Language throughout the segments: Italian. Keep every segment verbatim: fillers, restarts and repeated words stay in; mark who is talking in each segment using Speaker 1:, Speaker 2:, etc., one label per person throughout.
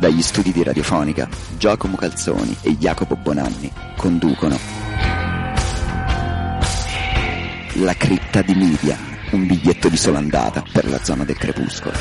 Speaker 1: Dagli studi di Radiofonica, Giacomo Calzoni e Jacopo Bonanni conducono La cripta di Midian, un biglietto di sola andata per la zona del crepuscolo.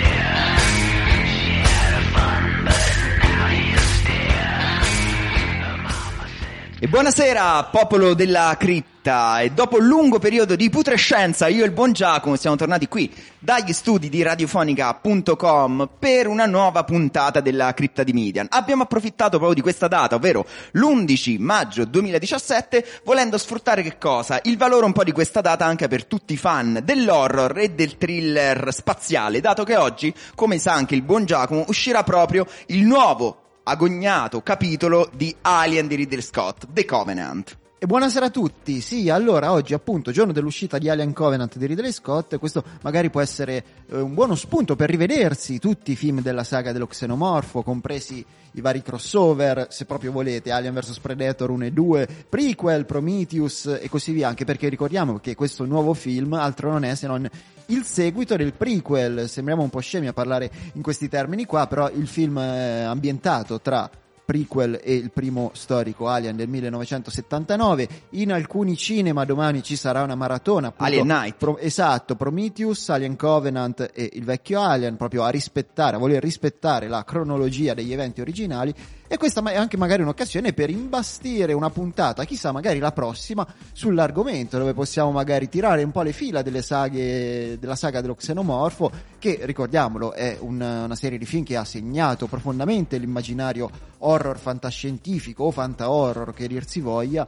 Speaker 1: E buonasera popolo della cripta, e dopo un lungo periodo di putrescenza io e il buon Giacomo siamo tornati qui dagli studi di radiofonica punto com per una nuova puntata della cripta di Midian. Abbiamo approfittato proprio di questa data, ovvero l'undici maggio duemiladiciassette, volendo sfruttare che cosa? Il valore un po' di questa data anche per tutti i fan dell'horror e del thriller spaziale, dato che oggi, come sa anche il buon Giacomo, uscirà proprio il nuovo agognato capitolo di Alien di Ridley Scott, The Covenant.
Speaker 2: E buonasera a tutti. Sì, allora oggi appunto giorno dell'uscita di Alien Covenant di Ridley Scott, questo magari può essere eh, un buono spunto per rivedersi tutti i film della saga dello xenomorfo, compresi i vari crossover, se proprio volete, Alien versus. Predator uno e due, prequel, Prometheus e così via, anche perché ricordiamo che questo nuovo film altro non è se non il seguito del prequel. Sembriamo un po' scemi a parlare in questi termini qua, però il film è ambientato tra prequel e il primo storico Alien del millenovecentosettantanove. In alcuni cinema domani ci sarà una maratona, appunto,
Speaker 1: Alien Night.
Speaker 2: Pro, esatto, Prometheus, Alien Covenant e il vecchio Alien, proprio a rispettare, a voler rispettare la cronologia degli eventi originali. E questa è anche magari un'occasione per imbastire una puntata, chissà, magari la prossima, sull'argomento, dove possiamo magari tirare un po' le fila delle saghe, della saga dello xenomorfo, che, ricordiamolo, è una, una serie di film che ha segnato profondamente l'immaginario horror fantascientifico o fanta-horror che dir si voglia,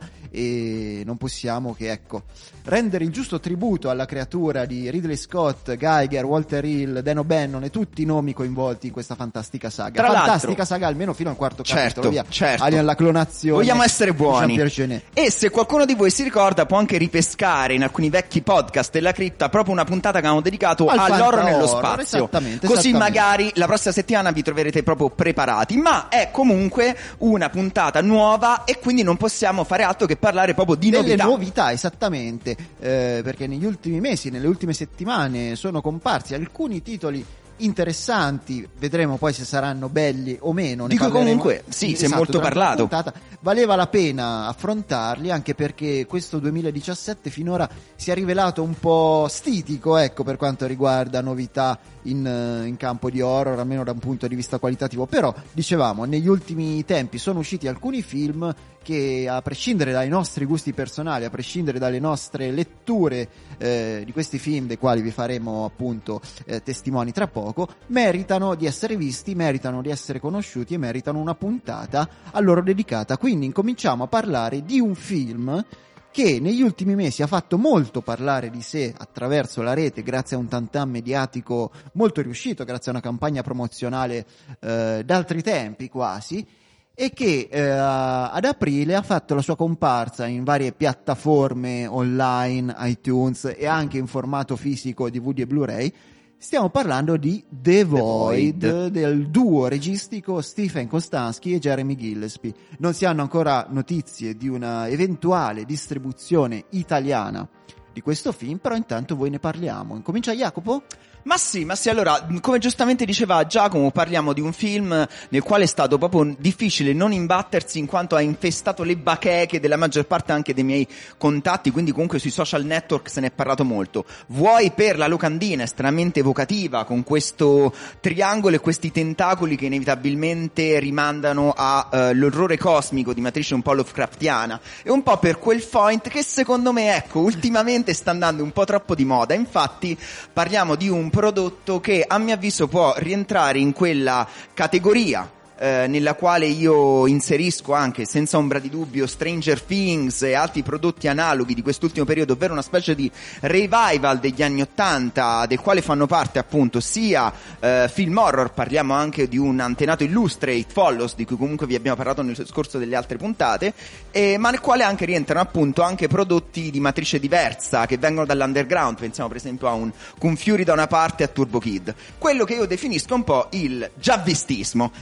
Speaker 2: e non possiamo che, ecco, rendere il giusto tributo alla creatura di Ridley Scott, Geiger, Walter Hill, Dan O'Bannon e tutti i nomi coinvolti in questa fantastica saga.
Speaker 1: Tra
Speaker 2: fantastica
Speaker 1: l'altro,
Speaker 2: saga almeno fino al quarto
Speaker 1: certo,
Speaker 2: capitolo, via.
Speaker 1: Certo.
Speaker 2: Alien la clonazione.
Speaker 1: Vogliamo essere buoni.
Speaker 2: E
Speaker 1: se qualcuno di voi si ricorda può anche ripescare in alcuni vecchi podcast della cripta proprio una puntata che abbiamo dedicato
Speaker 2: Al
Speaker 1: all'horror nello
Speaker 2: fanta-horror,
Speaker 1: spazio.
Speaker 2: esattamente,
Speaker 1: Così
Speaker 2: esattamente.
Speaker 1: magari la prossima settimana vi troverete proprio preparati. Ma è comunque una puntata nuova e quindi non possiamo fare altro che parlare proprio di
Speaker 2: delle
Speaker 1: novità.
Speaker 2: novità, esattamente, eh, perché negli ultimi mesi, nelle ultime settimane sono comparsi alcuni titoli interessanti, vedremo poi se saranno belli o meno. Ne
Speaker 1: Dico
Speaker 2: parleremo.
Speaker 1: comunque, sì,
Speaker 2: esatto,
Speaker 1: si è molto
Speaker 2: durante la
Speaker 1: parlato.
Speaker 2: puntata. Valeva la pena affrontarli, anche perché questo duemiladiciassette finora si è rivelato un po' stitico, ecco, per quanto riguarda novità in, in campo di horror, almeno da un punto di vista qualitativo. Però, dicevamo, negli ultimi tempi sono usciti alcuni film che, a prescindere dai nostri gusti personali, a prescindere dalle nostre letture eh, di questi film, dei quali vi faremo appunto eh, testimoni tra poco, meritano di essere visti, meritano di essere conosciuti e meritano una puntata a loro dedicata. Quindi incominciamo a parlare di un film che negli ultimi mesi ha fatto molto parlare di sé attraverso la rete, grazie a un tantam mediatico molto riuscito, grazie a una campagna promozionale eh, d'altri tempi quasi, e che eh, ad aprile ha fatto la sua comparsa in varie piattaforme online, iTunes e anche in formato fisico D V D e Blu-ray. Stiamo parlando di The Void, The Void, del duo registico Stephen Kostanski e Jeremy Gillespie. Non si hanno ancora notizie di una eventuale distribuzione italiana di questo film, però intanto voi ne parliamo. Incomincia Jacopo?
Speaker 1: Ma sì, ma sì, allora, come giustamente diceva Giacomo, parliamo di un film nel quale è stato proprio difficile non imbattersi, in quanto ha infestato le bacheche della maggior parte anche dei miei contatti, quindi comunque sui social network se ne è parlato molto. Vuoi per la locandina estremamente evocativa, con questo triangolo e questi tentacoli che inevitabilmente rimandano all'orrore uh, cosmico di matrice un po' Lovecraftiana, e un po' per quel point che secondo me, ecco, ultimamente sta andando un po' troppo di moda. Infatti parliamo di un prodotto che a mio avviso può rientrare in quella categoria eh, nella quale io inserisco anche senza ombra di dubbio Stranger Things e altri prodotti analoghi di quest'ultimo periodo, ovvero una specie di revival degli anni ottanta, del quale fanno parte appunto sia eh, film horror, parliamo anche di un antenato Illustrate, Follows, di cui comunque vi abbiamo parlato nel scorso delle altre puntate, eh, ma nel quale anche rientrano appunto anche prodotti di matrice diversa che vengono dall'underground. Pensiamo per esempio a un Kung Fury da una parte e a Turbo Kid, quello che io definisco un po' il già vistismo, sì, perché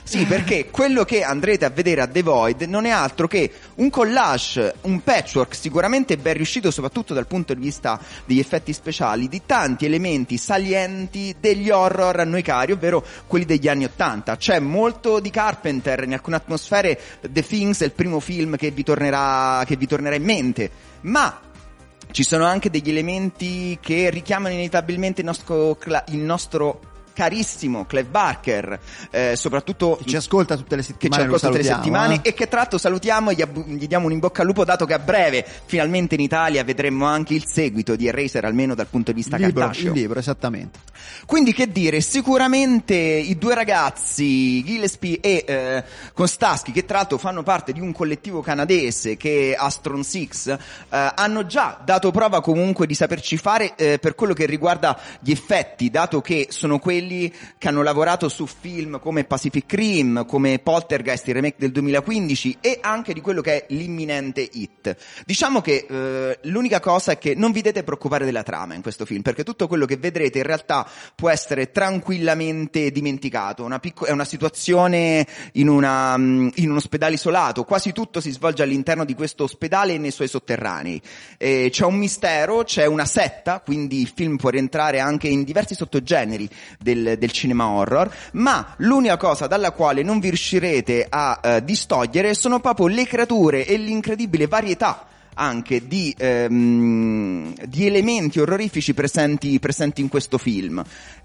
Speaker 1: perché quello che andrete a vedere a The Void non è altro che un collage, un patchwork sicuramente ben riuscito, soprattutto dal punto di vista degli effetti speciali, di tanti elementi salienti degli horror a noi cari, ovvero quelli degli anni ottanta. C'è molto di Carpenter, in alcune atmosfere The Things è il primo film che vi tornerà, che vi tornerà in mente, ma ci sono anche degli elementi che richiamano inevitabilmente il nostro, il nostro carissimo Clive Barker, eh, soprattutto
Speaker 2: che ci ascolta tutte le settimane,
Speaker 1: che ci ascolta tutte le settimane
Speaker 2: eh?
Speaker 1: e che tra l'altro salutiamo e gli, ab- gli diamo un in bocca al lupo, dato che a breve finalmente in Italia vedremo anche il seguito di Eraser, almeno dal punto di vista
Speaker 2: il libro,
Speaker 1: cartaceo.
Speaker 2: Il libro, esattamente.
Speaker 1: Quindi che dire, sicuramente i due ragazzi Gillespie e eh, Kostasky, che tra l'altro fanno parte di un collettivo canadese che è Astron Six, eh, hanno già dato prova comunque di saperci fare eh, per quello che riguarda gli effetti, dato che sono quelli che hanno lavorato su film come Pacific Rim, come Poltergeist, il remake del duemilaquindici, e anche di quello che è l'imminente It. Diciamo che eh, l'unica cosa è che non vi dovete preoccupare della trama in questo film, perché tutto quello che vedrete in realtà può essere tranquillamente dimenticato. Una picco- è una situazione in, una, in un ospedale isolato, quasi tutto si svolge all'interno di questo ospedale e nei suoi sotterranei. Eh, c'è un mistero, c'è una setta, quindi il film può rientrare anche in diversi sottogeneri del Del, del cinema horror, ma l'unica cosa dalla quale non vi riuscirete a uh, distogliere sono proprio le creature e l'incredibile varietà anche di, ehm, di elementi orrorifici presenti, presenti in questo film.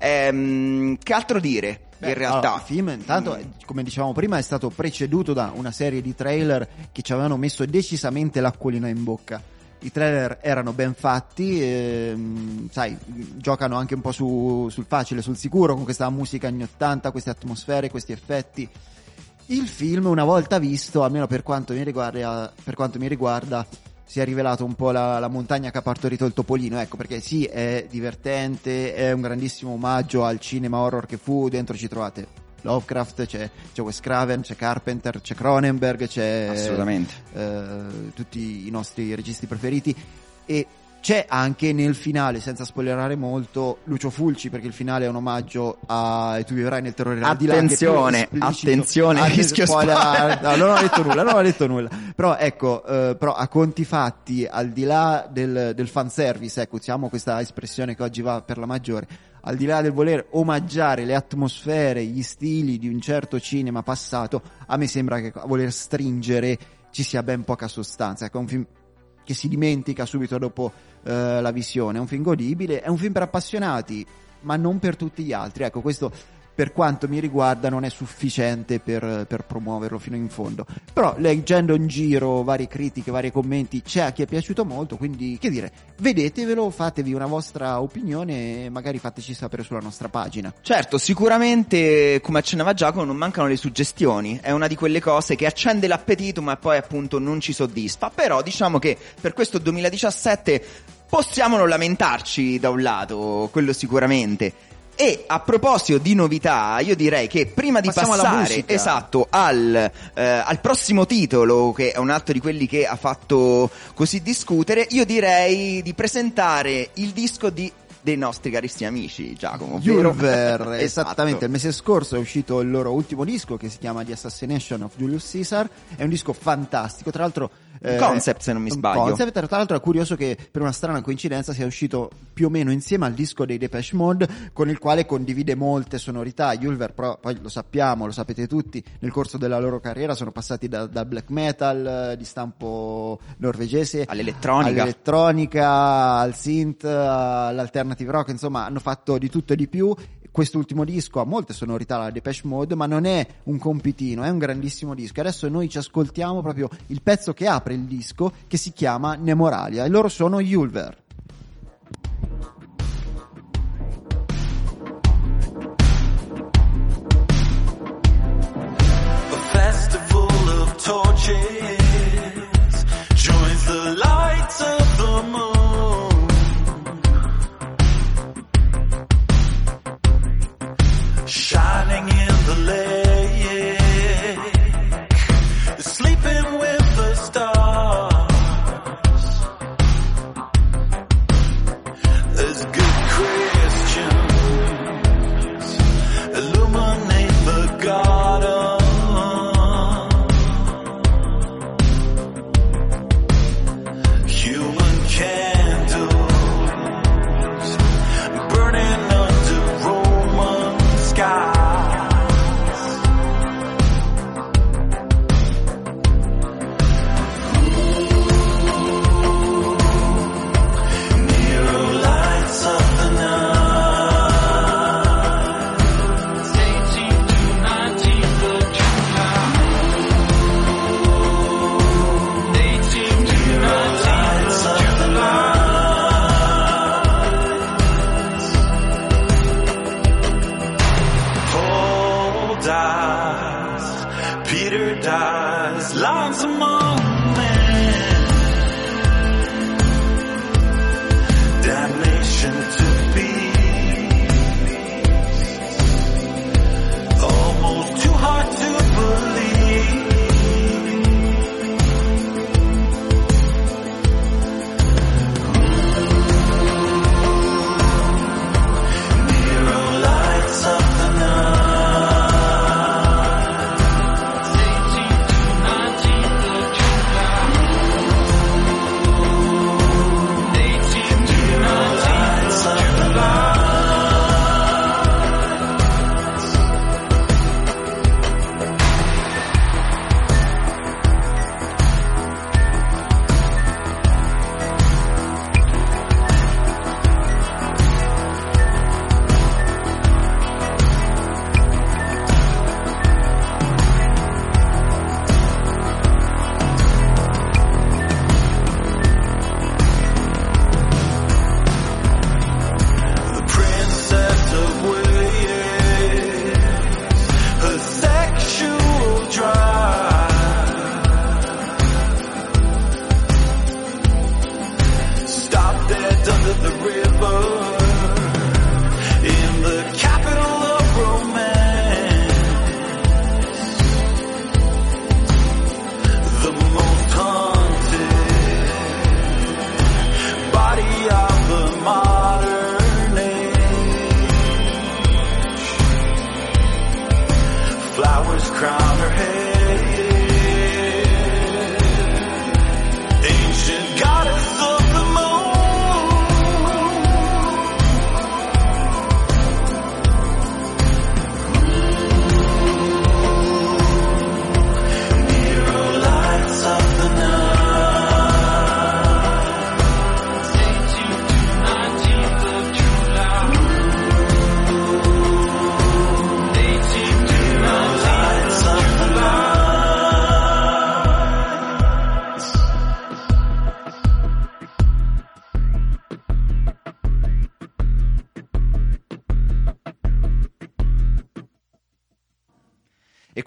Speaker 1: Ehm, che altro dire?
Speaker 2: Beh,
Speaker 1: in realtà
Speaker 2: allora, il film intanto, come dicevamo prima, è stato preceduto da una serie di trailer che ci avevano messo decisamente l'acquolina in bocca. I trailer erano ben fatti, ehm, sai, giocano anche un po' su, sul facile, sul sicuro, con questa musica anni ottanta, queste atmosfere, questi effetti. Il film, una volta visto, almeno per quanto mi riguarda, per quanto mi riguarda, si è rivelato un po' la, la montagna che ha partorito il topolino, ecco, perché sì, è divertente, è un grandissimo omaggio al cinema horror che fu, dentro ci trovate Lovecraft, c'è, c'è Wes Craven, c'è Carpenter, c'è Cronenberg, c'è
Speaker 1: assolutamente
Speaker 2: eh, tutti i nostri registi preferiti, e c'è anche nel finale, senza spoilerare molto, Lucio Fulci, perché il finale è un omaggio a E tu vivrai nel terrore al di là,
Speaker 1: attenzione, attenzione, rischio spoiler.
Speaker 2: No, non ho detto nulla, non ho detto nulla. Però ecco, eh, però a conti fatti, al di là del, del fanservice, ecco, usiamo questa espressione che oggi va per la maggiore, al di là del voler omaggiare le atmosfere, gli stili di un certo cinema passato, a me sembra che a voler stringere ci sia ben poca sostanza. Ecco, è un film che si dimentica subito dopo eh, la visione, è un film godibile, è un film per appassionati, ma non per tutti gli altri. Ecco, questo per quanto mi riguarda non è sufficiente per, per promuoverlo fino in fondo. Però leggendo in giro varie critiche, vari commenti, c'è a chi è piaciuto molto, quindi che dire, vedetevelo, fatevi una vostra opinione e magari fateci sapere sulla nostra pagina.
Speaker 1: Certo, sicuramente, come accennava Giacomo, non mancano le suggestioni, è una di quelle cose che accende l'appetito ma poi appunto non ci soddisfa. Però diciamo che per questo duemiladiciassette possiamo non lamentarci da un lato, quello sicuramente. E a proposito di novità, io direi che prima di
Speaker 2: Passiamo
Speaker 1: passare esatto al, eh, al prossimo titolo, che è un altro di quelli che ha fatto così discutere, io direi di presentare il disco di dei nostri carissimi amici, Giacomo,
Speaker 2: Julver.
Speaker 1: Esatto.
Speaker 2: Esattamente, il mese scorso è uscito il loro ultimo disco che si chiama The Assassination of Julius Caesar, è un disco fantastico, tra l'altro
Speaker 1: eh, concept se non mi sbaglio.
Speaker 2: Concept, tra l'altro è curioso che per una strana coincidenza sia uscito più o meno insieme al disco dei Depeche Mode, con il quale condivide molte sonorità. Julver, però, poi lo sappiamo, lo sapete tutti, nel corso della loro carriera sono passati da, dal black metal di stampo norvegese
Speaker 1: all'elettronica,
Speaker 2: all'elettronica, al synth, all'alternative rock, insomma hanno fatto di tutto e di più. Quest'ultimo disco ha molte sonorità alla Depeche Mode, ma non è un compitino, è un grandissimo disco. Adesso noi ci ascoltiamo proprio il pezzo che apre il disco, che si chiama Nemoralia, e loro sono Julver.
Speaker 3: A festival of torches joins the lights of the moon. Shining in the lake, sleeping with the stars.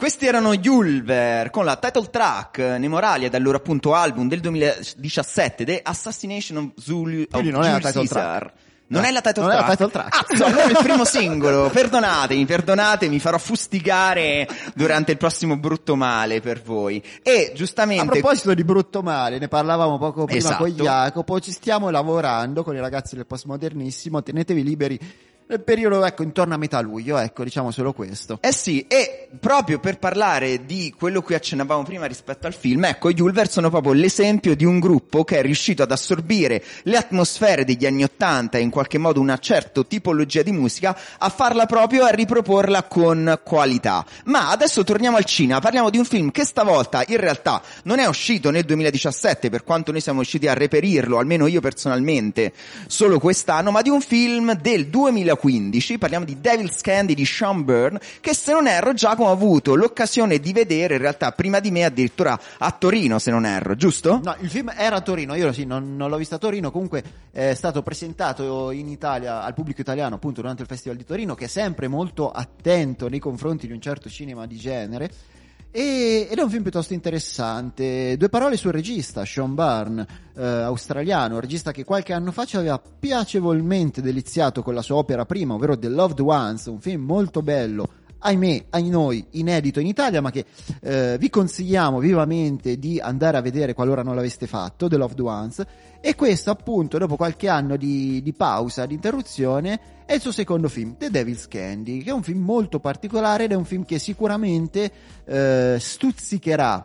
Speaker 1: Questi erano gli Ulver con la title track Nemoralia dal loro appunto album del duemiladiciassette, The Assassination of Zulu of
Speaker 2: Quindi non è la
Speaker 1: Jules
Speaker 2: title
Speaker 1: Caesar.
Speaker 2: track.
Speaker 1: Non
Speaker 2: No,
Speaker 1: è la title
Speaker 2: non è
Speaker 1: track.
Speaker 2: la title track.
Speaker 1: Azzo, allora è il primo singolo. Perdonatemi, perdonatemi, farò fustigare durante il prossimo brutto male per voi. E giustamente
Speaker 2: A proposito di brutto male, ne parlavamo poco prima
Speaker 1: Esatto.
Speaker 2: con Jacopo, ci stiamo lavorando con i ragazzi del postmodernissimo, tenetevi liberi nel periodo, ecco, intorno a metà luglio, ecco, diciamo solo questo.
Speaker 1: Eh sì, e proprio per parlare di quello cui accennavamo prima rispetto al film, ecco, gli Ulver sono proprio l'esempio di un gruppo che è riuscito ad assorbire le atmosfere degli anni Ottanta e in qualche modo una certa tipologia di musica, a farla proprio e a riproporla con qualità. Ma adesso torniamo al cinema, parliamo di un film che stavolta in realtà non è uscito nel duemiladiciassette, per quanto noi siamo riusciti a reperirlo, almeno io personalmente, solo quest'anno, ma di un film del duemilaquindici, parliamo di Devil's Candy di Sean Byrne, che se non erro Giacomo ha avuto l'occasione di vedere in realtà prima di me addirittura a Torino, se non erro, giusto?
Speaker 2: No, il film era a Torino, io sì, non, non l'ho visto a Torino, comunque è stato presentato in Italia al pubblico italiano appunto durante il Festival di Torino, che è sempre molto attento nei confronti di un certo cinema di genere. E, ed è un film piuttosto interessante. Due parole sul regista, Sean Byrne, eh, australiano, regista che qualche anno fa ci aveva piacevolmente deliziato con la sua opera prima, ovvero The Loved Ones, un film molto bello, ahimè, ai noi, inedito in Italia, ma che eh, vi consigliamo vivamente di andare a vedere qualora non l'aveste fatto, The Loved Ones. E questo appunto, dopo qualche anno di, di pausa, di interruzione, è il suo secondo film, The Devil's Candy, che è un film molto particolare ed è un film che sicuramente eh, stuzzicherà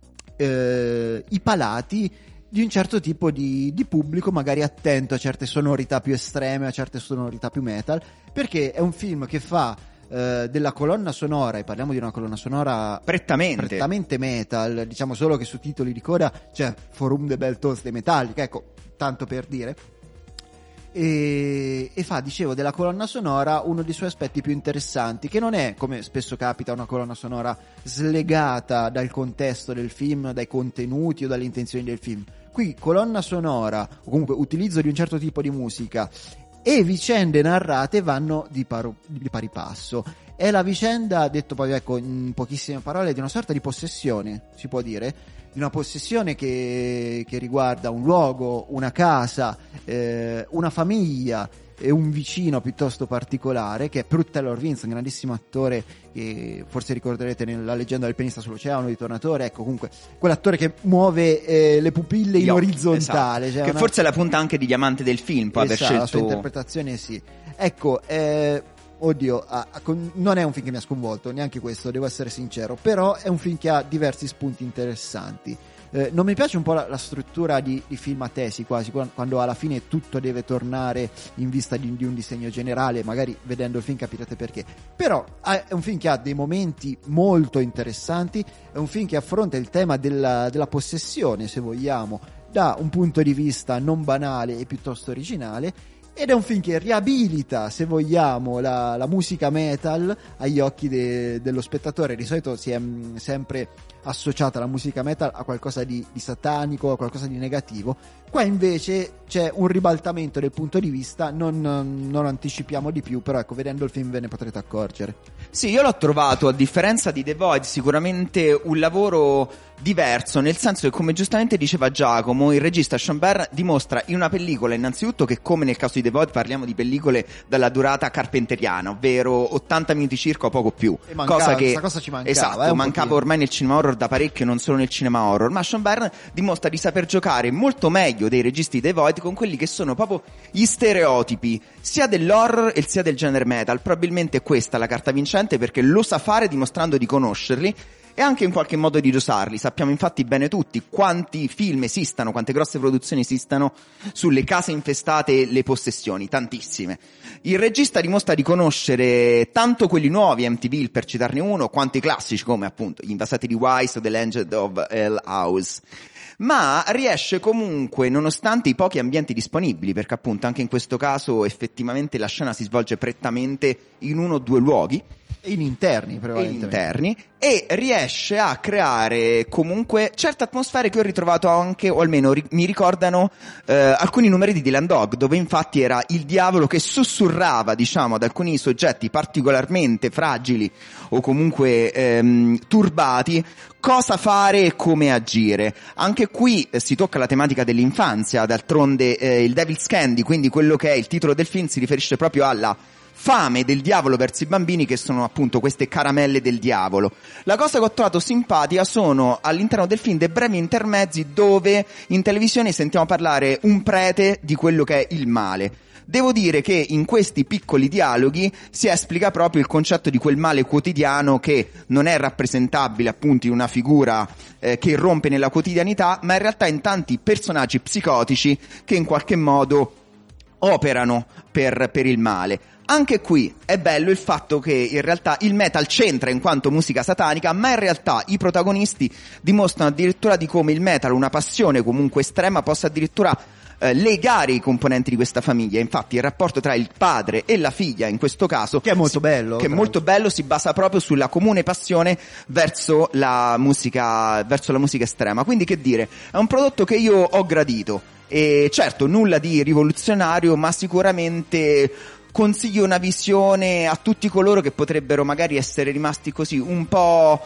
Speaker 2: eh, i palati di un certo tipo di, di pubblico, magari attento a certe sonorità più estreme, a certe sonorità più metal, perché è un film che fa eh, della colonna sonora, e parliamo di una colonna sonora
Speaker 1: Prettamente.
Speaker 2: prettamente metal, diciamo solo che su titoli di coda c'è Forum de Belle Toast dei Metallica, ecco, tanto per dire. E, e fa, dicevo, della colonna sonora uno dei suoi aspetti più interessanti, che non è, come spesso capita, una colonna sonora slegata dal contesto del film, dai contenuti o dalle intenzioni del film. Qui colonna sonora, o comunque utilizzo di un certo tipo di musica, e vicende narrate vanno di, paro, di pari passo. È la vicenda, detto poi ecco in pochissime parole, di una sorta di possessione, si può dire, di una possessione che, che riguarda un luogo, una casa, eh, una famiglia e un vicino piuttosto particolare, che è Prue Taylor Vince, un grandissimo attore che forse ricorderete nella Leggenda del pianista sull'oceano di Tornatore, ecco, comunque quell'attore che muove eh, le pupille in
Speaker 1: Io,
Speaker 2: orizzontale,
Speaker 1: esatto.
Speaker 2: cioè
Speaker 1: Che
Speaker 2: una...
Speaker 1: forse è la punta anche di diamante del film, poi aver
Speaker 2: esatto,
Speaker 1: scelto
Speaker 2: la sua interpretazione sì. Ecco, eh, oddio, ah, con, non è un film che mi ha sconvolto, neanche questo, devo essere sincero, però è un film che ha diversi spunti interessanti. Eh, non mi piace un po' la, la struttura di, di film a tesi quasi, quando alla fine tutto deve tornare in vista di, di un disegno generale, magari vedendo il film capirete perché, però è un film che ha dei momenti molto interessanti, è un film che affronta il tema della, della possessione, se vogliamo, da un punto di vista non banale e piuttosto originale, ed è un film che riabilita, se vogliamo, la, la musica metal agli occhi de, dello spettatore. Di solito si è mh, sempre associata la musica metal a qualcosa di, di satanico, a qualcosa di negativo. Qua invece c'è un ribaltamento del punto di vista, non, non anticipiamo di più, però ecco, vedendo il film ve ne potrete accorgere.
Speaker 1: Sì, io l'ho trovato, a differenza di The Void, sicuramente un lavoro diverso, nel senso che, come giustamente diceva Giacomo, il regista Sean Byrne dimostra in una pellicola innanzitutto che, come nel caso di The Void, parliamo di pellicole dalla durata carpenteriana, ovvero ottanta minuti circa o poco più.
Speaker 2: E mancava,
Speaker 1: cosa che
Speaker 2: questa cosa ci mancava,
Speaker 1: esatto,
Speaker 2: eh, un
Speaker 1: mancava
Speaker 2: pochino.
Speaker 1: ormai nel cinema horror da parecchio, non solo nel cinema horror, ma Sean Byrne dimostra di saper giocare molto meglio dei registi di The Void con quelli che sono proprio gli stereotipi sia dell'horror e sia del genere metal. Probabilmente è questa la carta vincente, perché lo sa fare dimostrando di conoscerli e anche in qualche modo di dosarli. Sappiamo infatti bene tutti quanti film esistano, quante grosse produzioni esistano sulle case infestate e le possessioni, tantissime. Il regista dimostra di conoscere tanto quelli nuovi, Amityville per citarne uno, quanto i classici come appunto Gli invasati di Wise o The Legend of Hell House. Ma riesce comunque, nonostante i pochi ambienti disponibili, perché appunto anche in questo caso effettivamente la scena si svolge prettamente in uno o due luoghi,
Speaker 2: in interni,
Speaker 1: e
Speaker 2: probabilmente.
Speaker 1: interni, e riesce a creare comunque certe atmosfere che ho ritrovato anche, o almeno ri- mi ricordano eh, alcuni numeri di Dylan Dog, dove infatti era il diavolo che sussurrava, diciamo, ad alcuni soggetti particolarmente fragili o comunque ehm, turbati cosa fare e come agire. Anche qui eh, si tocca la tematica dell'infanzia, d'altronde eh, il Devil's Candy, quindi quello che è il titolo del film, si riferisce proprio alla fame del diavolo verso i bambini, che sono appunto queste caramelle del diavolo. La cosa che ho trovato simpatica sono all'interno del film dei brevi intermezzi dove in televisione sentiamo parlare un prete di quello che è il male. Devo dire che in questi piccoli dialoghi si esplica proprio il concetto di quel male quotidiano che non è rappresentabile appunto in una figura eh, che irrompe nella quotidianità, ma in realtà in tanti personaggi psicotici che in qualche modo operano per, per il male. Anche qui è bello il fatto che in realtà il metal c'entra in quanto musica satanica, ma in realtà i protagonisti dimostrano addirittura di come il metal, una passione comunque estrema, possa addirittura eh, legare i componenti di questa famiglia. Infatti il rapporto tra il padre e la figlia in questo caso,
Speaker 2: Che è molto
Speaker 1: si,
Speaker 2: bello,
Speaker 1: che è
Speaker 2: tra
Speaker 1: molto bello, si basa proprio sulla comune passione verso la musica, verso la musica estrema. Quindi, che dire, è un prodotto che io ho gradito. E certo, nulla di rivoluzionario, ma sicuramente consiglio una visione a tutti coloro che potrebbero magari essere rimasti così un po'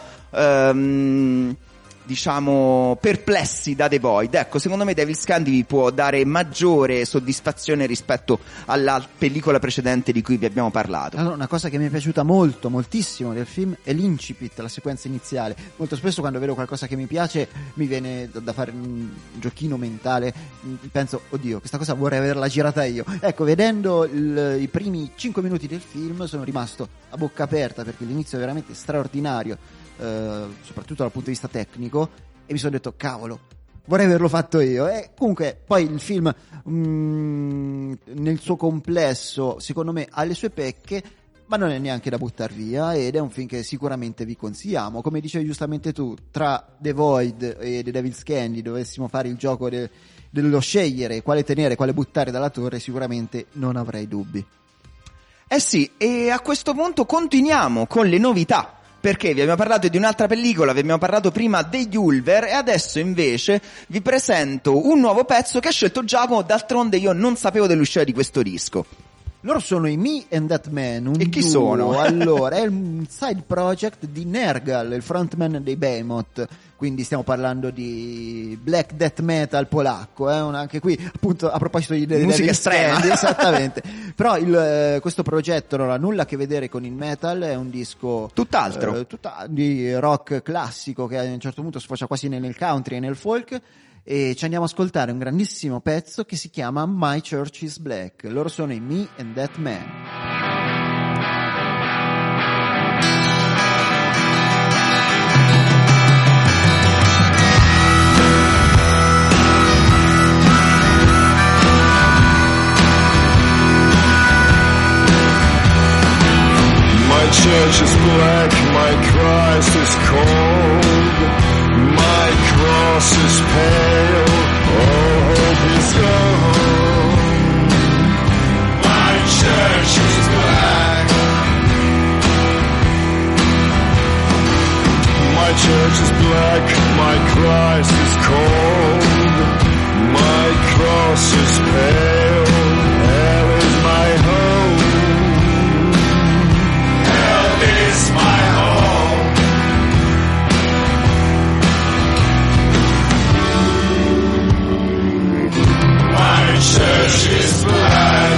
Speaker 1: ehm, diciamo perplessi da The Void. Ecco, secondo me Devil's Candy vi può dare maggiore soddisfazione rispetto alla pellicola precedente di cui vi abbiamo parlato.
Speaker 2: Allora, una cosa che mi è piaciuta molto, moltissimo del film è l'incipit, la sequenza iniziale. Molto spesso quando vedo qualcosa che mi piace mi viene da, da fare un giochino mentale, penso, oddio, questa cosa vorrei averla girata io. Ecco, vedendo il, i primi cinque minuti del film sono rimasto a bocca aperta, perché l'inizio è veramente straordinario, eh, soprattutto dal punto di vista tecnico, e mi sono detto, cavolo, vorrei averlo fatto io. E comunque poi il film mm, nel suo complesso secondo me ha le sue pecche, ma non è neanche da buttar via, ed è un film che sicuramente vi consigliamo. Come dicevi giustamente tu, tra The Void e The Devil's Candy dovessimo fare il gioco de- dello scegliere quale tenere, quale buttare dalla torre, sicuramente non avrei dubbi.
Speaker 1: Eh sì, e a questo punto continuiamo con le novità, perché vi abbiamo parlato di un'altra pellicola, vi abbiamo parlato prima degli Ulver, e adesso invece vi presento un nuovo pezzo che ha scelto Giacomo. D'altronde io non sapevo dell'uscita di questo disco.
Speaker 2: Loro sono i Me and That Man, un
Speaker 1: E chi
Speaker 2: duo.
Speaker 1: sono?
Speaker 2: Allora, è un side project di Nergal, il frontman dei Behemoth, quindi stiamo parlando di black death metal polacco, eh? Anche qui appunto a proposito di
Speaker 1: Musica
Speaker 2: Devil's
Speaker 1: estrema.
Speaker 2: Candy, esattamente. Però il, eh, questo progetto non ha nulla a che vedere con il metal, è un disco
Speaker 1: Tutt'altro.
Speaker 2: eh, tutta- di rock classico che a un certo punto sfocia quasi nel country e nel folk. E ci andiamo a ascoltare un grandissimo pezzo che si chiama My Church is Black. Loro sono i Me and That Man.
Speaker 4: My church is black, my Christ is cold, my cross is pale, all hope is gone. My church is black, my church is black, my Christ is cold, my cross is pale, hell is my home. Is my home. My church is black.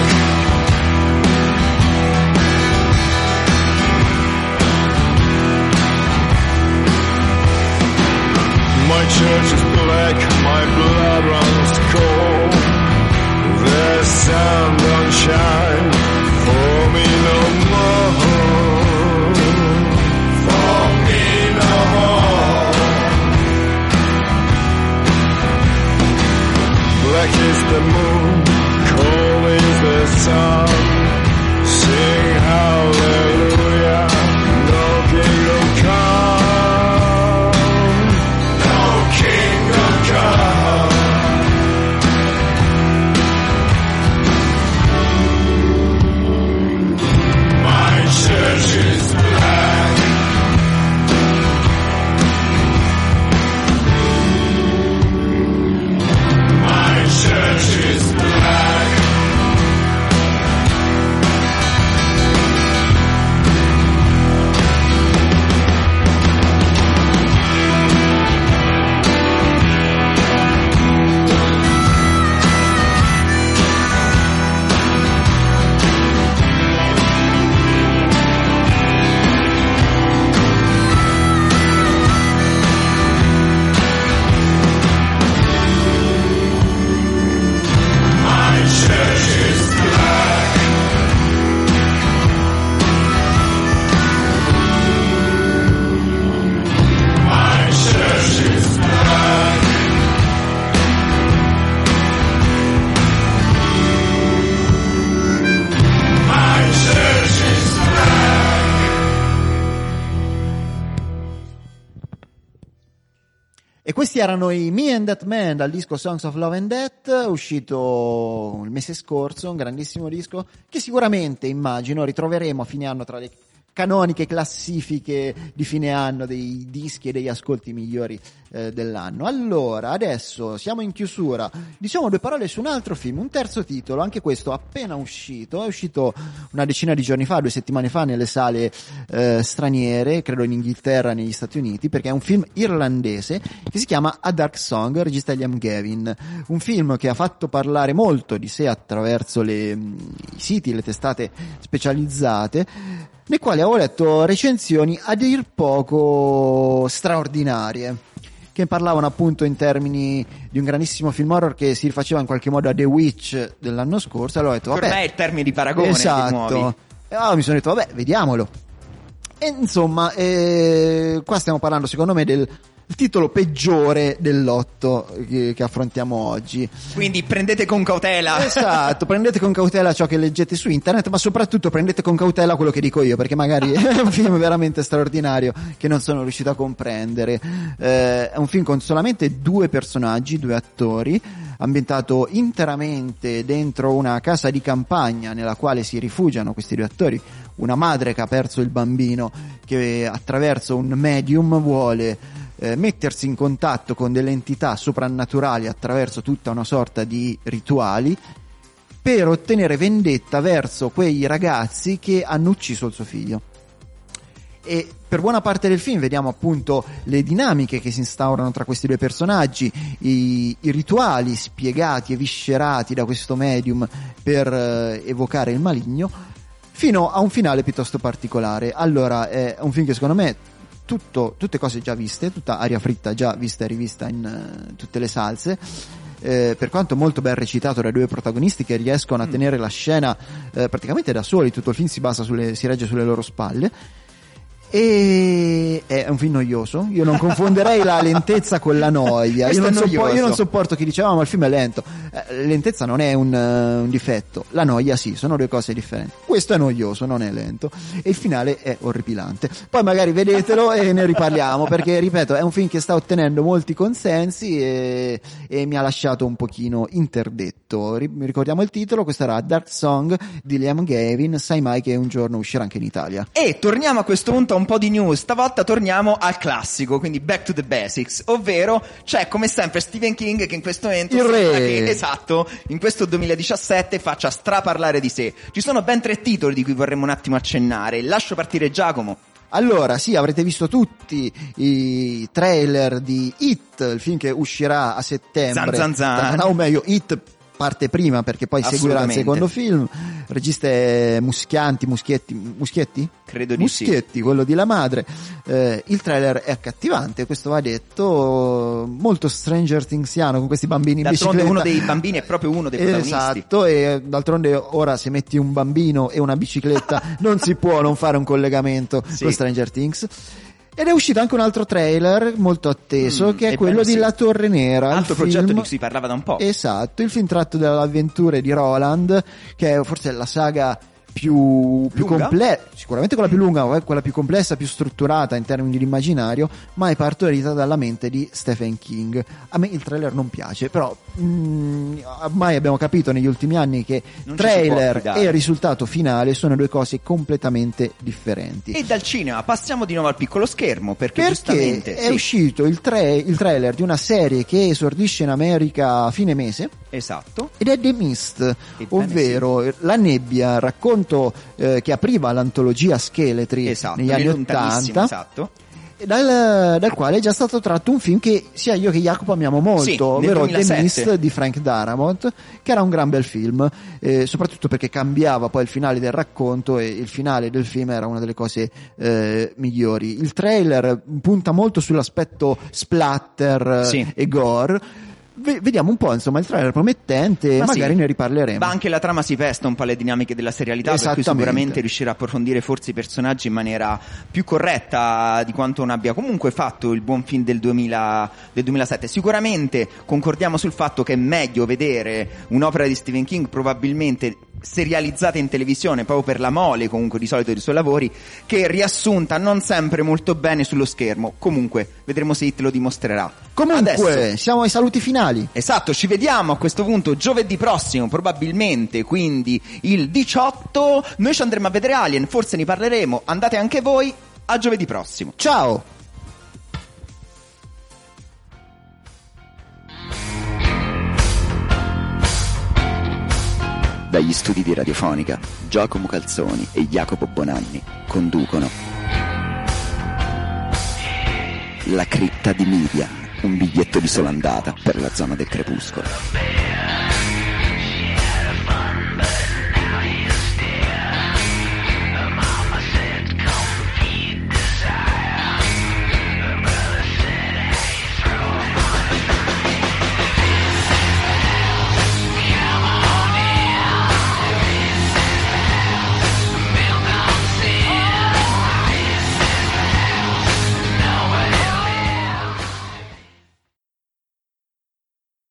Speaker 4: My church is black, my blood runs cold. The sun don't shine for me no more. Black is the moon, cold is the sun. Sing hallelujah, no kingdom come, no kingdom come. My church is black.
Speaker 2: questi erano i Me and That Man dal disco Songs of Love and Death, uscito il mese scorso, un grandissimo disco che sicuramente, immagino, ritroveremo a fine anno tra le canoniche classifiche di fine anno dei dischi e degli ascolti migliori eh, dell'anno. Allora, adesso siamo in chiusura, diciamo due parole su un altro film, un terzo titolo, anche questo appena uscito, è uscito una decina di giorni fa, due settimane fa nelle sale eh, straniere, credo in Inghilterra e negli Stati Uniti, perché è un film irlandese che si chiama A Dark Song, regista Liam Gavin, un film che ha fatto parlare molto di sé attraverso le, i siti, le testate specializzate, nei quali avevo letto recensioni a dir poco straordinarie, che parlavano appunto in termini di un grandissimo film horror che si rifaceva in qualche modo a The Witch dell'anno scorso. Allora ho detto, vabbè,
Speaker 1: per me è il termine di paragone.
Speaker 2: Esatto. E allora mi sono detto, vabbè, vediamolo. E insomma, eh, qua stiamo parlando secondo me del il titolo peggiore dell'otto che, che affrontiamo oggi.
Speaker 1: Quindi prendete con cautela.
Speaker 2: Esatto, prendete con cautela ciò che leggete su internet, ma soprattutto prendete con cautela quello che dico io, perché magari è un film veramente straordinario che non sono riuscito a comprendere. Eh, è un film con solamente due personaggi, due attori, ambientato interamente dentro una casa di campagna nella quale si rifugiano questi due attori. Una madre che ha perso il bambino, che attraverso un medium vuole Eh, mettersi in contatto con delle entità soprannaturali attraverso tutta una sorta di rituali per ottenere vendetta verso quei ragazzi che hanno ucciso il suo figlio. E per buona parte del film vediamo appunto le dinamiche che si instaurano tra questi due personaggi, i, i rituali spiegati e viscerati da questo medium per eh, evocare il maligno, fino a un finale piuttosto particolare. Allora, è un film che secondo me Tutto, tutte cose già viste, tutta aria fritta già vista e rivista in uh, tutte le salse, eh, per quanto molto ben recitato dai due protagonisti che riescono a tenere la scena eh, praticamente da soli, tutto il film si basa sulle, si regge sulle loro spalle. E è un film noioso. Io non confonderei la lentezza con la noia. Io non, soppo- io non sopporto chi diceva, ma il film è lento. Eh, lentezza non è un, uh, un difetto, la noia sì, sono due cose differenti. Questo è noioso, non è lento, e il finale è orripilante. Poi magari vedetelo e ne riparliamo, perché ripeto, è un film che sta ottenendo molti consensi e, e mi ha lasciato un pochino interdetto. Ricordiamo il titolo, questo era Dark Song di Liam Gavin. Sai mai che un giorno uscirà anche in Italia.
Speaker 1: E torniamo a questo punto un po' di news, stavolta torniamo al classico, quindi back to the basics, ovvero c'è come sempre Stephen King che in questo momento
Speaker 2: il re.
Speaker 1: Che, esatto, in questo duemiladiciassette faccia straparlare di sé. Ci sono ben tre titoli di cui vorremmo un attimo accennare. Lascio partire Giacomo.
Speaker 2: Allora, sì, avrete visto tutti i trailer di It, il film che uscirà a settembre.
Speaker 1: Zan zan zan.
Speaker 2: O meglio, It parte prima, perché poi seguirà il secondo film. Regista è Muschianti, Muschietti, Muschietti?
Speaker 1: Credo di
Speaker 2: Muschietti,
Speaker 1: sì.
Speaker 2: Quello di La Madre. Eh, il trailer è accattivante, questo va detto, molto Stranger Thingsiano, con questi bambini in
Speaker 1: d'altronde
Speaker 2: bicicletta.
Speaker 1: Uno dei bambini è proprio uno dei protagonisti.
Speaker 2: Esatto, e d'altronde ora se metti un bambino e una bicicletta non si può non fare un collegamento sì. con Stranger Things. Ed è uscito anche un altro trailer molto atteso, mm, che è quello di sì. La Torre Nera.
Speaker 1: Altro progetto film... di cui si parlava da un po'.
Speaker 2: Esatto, il film tratto dalle avventure di Roland, che è forse la saga più, più complessa, sicuramente quella più lunga, quella più complessa, più strutturata in termini di immaginario, mai partorita dalla mente di Stephen King. A me il trailer non piace, però mh, ormai abbiamo capito negli ultimi anni che non trailer e risultato finale sono due cose completamente differenti.
Speaker 1: E dal cinema passiamo di nuovo al piccolo schermo, perché,
Speaker 2: perché
Speaker 1: giustamente
Speaker 2: è
Speaker 1: sì.
Speaker 2: uscito il, tra- il trailer di una serie che esordisce in America a fine mese.
Speaker 1: Esatto.
Speaker 2: Ed è The Mist,
Speaker 1: Ebbene
Speaker 2: ovvero
Speaker 1: sì.
Speaker 2: La nebbia, racconto eh, che apriva l'antologia Scheletri
Speaker 1: esatto,
Speaker 2: negli anni ottanta,
Speaker 1: esatto.
Speaker 2: dal, dal quale è già stato tratto un film che sia io che Jacopo amiamo molto,
Speaker 1: sì,
Speaker 2: ovvero
Speaker 1: duemilasette.
Speaker 2: The Mist di Frank Darabont, che era un gran bel film, eh, soprattutto perché cambiava poi il finale del racconto, e il finale del film era una delle cose eh, migliori. Il trailer punta molto sull'aspetto splatter
Speaker 1: sì.
Speaker 2: e gore. Vediamo un po', insomma, il trailer promettente,
Speaker 1: ma
Speaker 2: magari
Speaker 1: sì.
Speaker 2: ne riparleremo.
Speaker 1: Ma anche la trama si pesta un po' alle dinamiche della serialità, per cui sicuramente riuscirà a approfondire forse i personaggi in maniera più corretta di quanto non abbia comunque fatto il buon film del, duemila, del duemilasette. Sicuramente concordiamo sul fatto che è meglio vedere un'opera di Stephen King probabilmente serializzate in televisione proprio per la mole comunque di solito dei suoi lavori, che riassunta non sempre molto bene sullo schermo. Comunque vedremo se Hit lo dimostrerà.
Speaker 2: Comunque
Speaker 1: Adesso,
Speaker 2: siamo ai saluti finali.
Speaker 1: esatto, ci vediamo a questo punto giovedì prossimo probabilmente, quindi il diciotto. Noi ci andremo a vedere Alien, forse ne parleremo, andate anche voi. A giovedì prossimo.
Speaker 2: Ciao.
Speaker 5: Dagli studi di Radiofonica, Giacomo Calzoni e Jacopo Bonanni conducono La cripta di Midia, un biglietto di sola andata per la zona del crepuscolo.